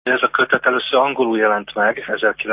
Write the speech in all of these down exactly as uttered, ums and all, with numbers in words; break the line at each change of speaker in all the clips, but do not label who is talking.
Ez a kötet először angolul jelent meg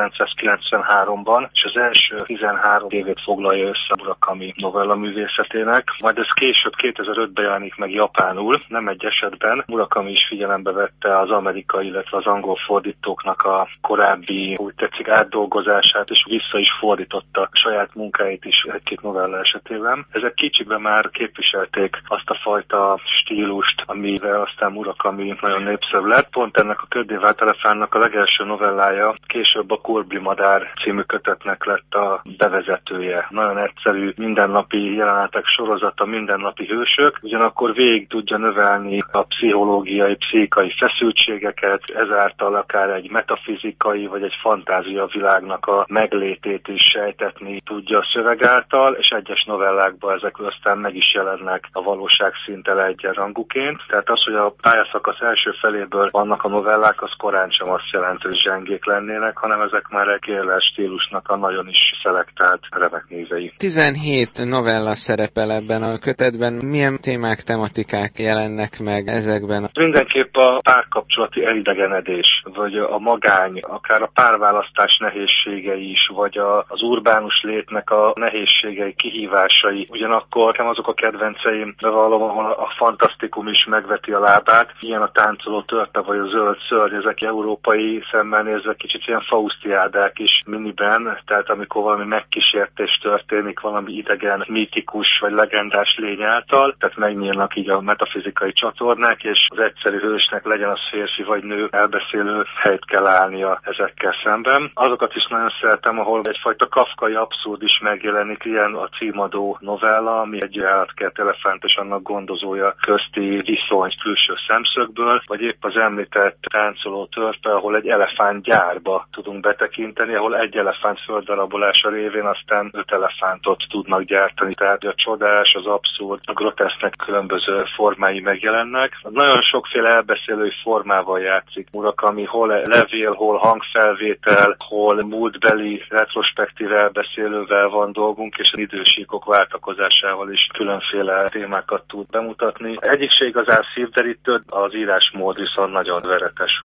ezerkilencszázkilencvenháromban, és az első tizenhárom évét foglalja össze Murakami novella művészetének, majd ez később kétezer-ötben jelenik meg japánul. Nem egy esetben Murakami is figyelembe vette az amerikai, illetve az angol fordítóknak a korábbi, úgy tetszik, átdolgozását, és vissza is fordította a saját munkáit is egy-két novella esetében. Ezek kicsiben már képviselték azt a fajta stílust, amivel aztán Murakami nagyon népszerű lett. Pont ennek a Köddé elefántnak a legelső novellája később a Kurbli madár című kötetnek lett a bevezetője. Nagyon egyszerű, mindennapi jelenetek sorozata, mindennapi hősök, ugyanakkor végig tudja növelni a pszichológiai, pszichikai feszültségeket, ezáltal akár egy metafizikai vagy egy fantázia világnak a meglétét is sejtetni tudja a szöveg által, és egyes novellákban ezek aztán meg is jelennek a valóság szinttel egyenrangúként. Tehát az, hogy a pályaszakasz első feléből vannak a novellák, az korán sem azt jelenti, hogy zsengék lennének, hanem ezek már egy kérles stílusnak a nagyon is szelektált remek művei.
tizenhét novella szerepel ebben a kötetben. Milyen témák, tematikák jelennek meg ezekben?
Mindenképp a párkapcsolati elidegenedés, vagy a magány, akár a párválasztás nehézségei is, vagy a, az urbánus létnek a nehézségei, kihívásai. Ugyanakkor nekem azok a kedvenceim, de valóban a fantasztikum is megveti a lábát. Ilyen a Táncoló törpe vagy a Zöld szörny, ezek európai szemmel nézve kicsit ilyen fausztiádák is miniben, tehát amikor valami megkísértés történik, valami idegen, mítikus vagy legendás lény által, tehát megnyílnak így a metafizikai csatornák, és az egyszerű hősnek, legyen az férfi vagy nő, elbeszélő helyt kell állnia ezekkel szemben. Azokat is nagyon szeretem, ahol egyfajta kafkai abszurd is megjelenik, ilyen a címadó novella, ami egy állatkert elefánt és annak gondozója közti viszony külső szemszögből, vagy épp az említett Táncoló törpe, ahol egy elefántgyárba tudunk betekinteni, ahol egy elefánt földarabolása révén aztán öt elefántot tudnak gyártani. Tehát a csodás, az abszurd, a grotesznek különböző formái megjelennek. Nagyon sokféle elbeszélői formával játszik Murakami, hol levél, hol hangfelvétel, hol múltbeli retrospektív elbeszélővel van dolgunk, és az idősíkok váltakozásával is különféle témákat tud bemutatni. Egyik se igazán szívderítő, az írásmód viszont nagyon veretes.